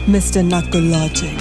Mr. Knuckle Logic,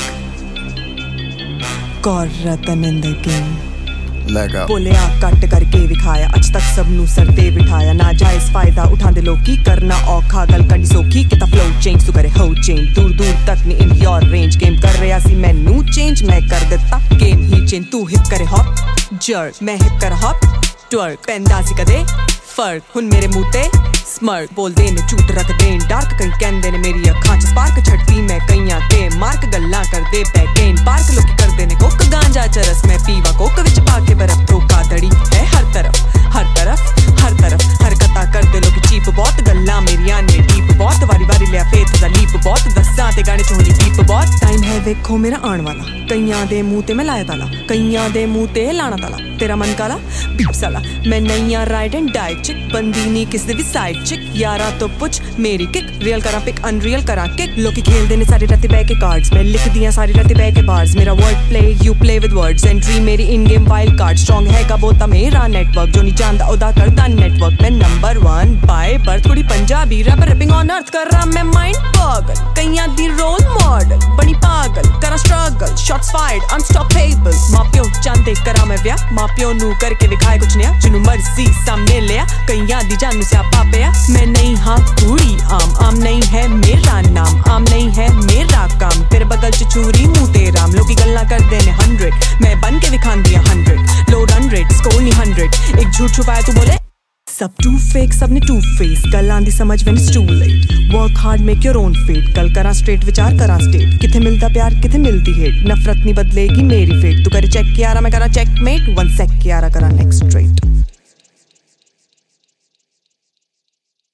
Kaur Ratan in the game. बोलिया cut करके विखाया अज तक सब नू सर ते बिठाया नाजायज फायदा उठांदे लोकी करना औखा गल करनी सौखी किता फ्लो चेंज तू करे हो चेंज दूर दूर तक नहीं इन योर रेंज गेम कर रहा सी मैनू चेंज मैं कर देता गेम ही चेंज तू हिप करे हॉप जर्क मैं हिप कर हॉप ट्वर्क पैंदा सी कदे फर्क हुन मेरे मुंह ते स्मर्क बोलदे ने झूठ रखदे डार्क कई कहंदे ने मेरी अखां च स्पार्क छड़दी मैं कईयां ते मार्क गल्लां करदे बैकेन पार्क लोकी करदे ने कोक गांजा चरस मैं पीवा कोक विच पा के बर्फ धोखा धड़ी है हर तरफ हर तरफ हर तरफ हरकतां करदे लोकी चीप बहुत गल्लां मेरियां ने डीप बहुत वारी वारी लिया फेथ दा लीप बहुत दस्सां ते गाने च होनी डीप बहुत टाइम है वेखो मेरा आण वाला कईयां दे मुंह ते मैं लाया ताला कईयां दे मुंह ते लाना ताला तेरा मन काला बीप साला मैं नईयां राइड एंड डाइट चिक बंदी नी किस दे भी साइड चिक यारा तो पुछ मेरी किक रियल करा पिक अनरियल करा किक लोकी खेलदे ने सारी राती बैठ के कार्ड्स मैं लिख दियां सारी राती बैठ के बार्स मेरा word play you play with words entry मेरी in game wild card strong है का बोलता मेरा नेटवर्क जो नहीं जानदा ओदा करदा नेटवर्क मैं नंबर 1 बाय बर्थ थोड़ी Punjabi rapper rapping on earth कर रहा मैं माइंड पागल कईयां दी रोल मॉडल बनी पागल करा स्ट्रगल शॉट्स फायर्ड अनस्टॉपेबल मापियो चांदे करा मैं व्या मापियो नू करके दिखाए कुछ नया जिन्नू मर्जी सामने लिया कईयां दी जानू स्यापा पिया मैं नहीं हाँ पूरी आम नहीं है मेरा नाम आम नहीं है मेरा काम तेरे बगल च चूरी मुंह तेरा लोकी गल्ला कर देने 100 मैं बन के दिखान दिया 100 लो रन रेट स्कोर नहीं 100 एक झूठ छुपाया तू बोले सब टू फेक सबने टू फेस गल्लां दी समझ when it's too late work hard make your own fate कल करा स्ट्रेट विचार करा स्टेट किथे मिलता प्यार किथे मिलती हेट नफरत नहीं बदलेगी मेरी फेट तू करे चेक यारा मैं करा चेकमेट 1 sec यारा करा नेक्स्ट स्ट्रेट